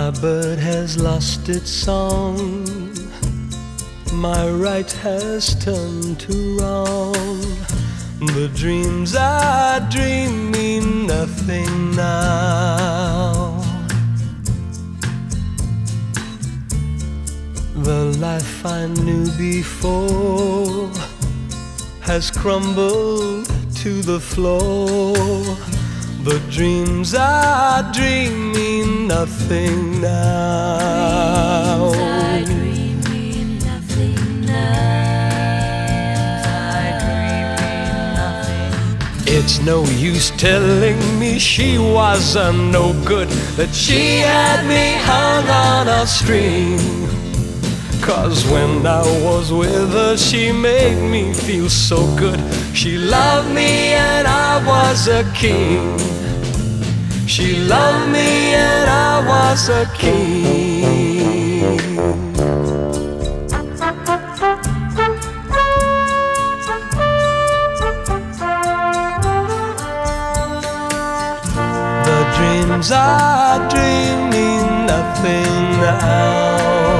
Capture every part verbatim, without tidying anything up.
My bird has lost its song, my right has turned to wrong. The dreams I dream mean nothing now. The life I knew before has crumbled to the floor. The dreams I dream mean nothing now. Dreams I dream mean nothing now. I dream mean nothing. It's no use telling me she wasn't no good, that she had me hung on a string. 'Cause when I was with her, she made me feel so good. She loved me and I was a king. She loved me and I was a king. The dreams I dream mean nothing now.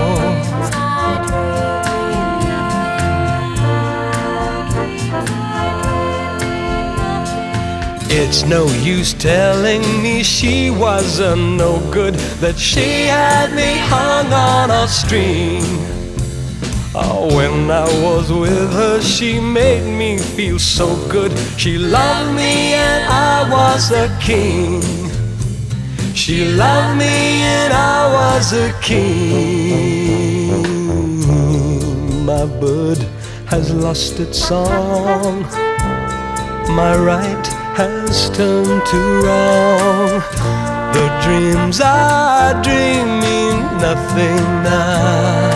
It's no use telling me she wasn't no good, that she had me hung on a string. Oh, when I was with her, she made me feel so good. She loved me and I was a king. She loved me and I was a king. My bird has lost its song, my right has turned to wrong. The dreams I dream mean nothing now.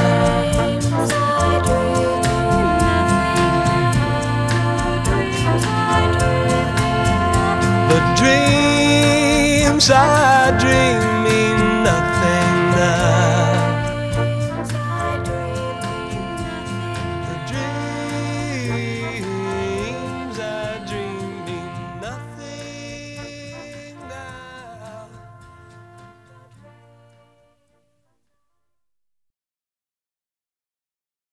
The dreams I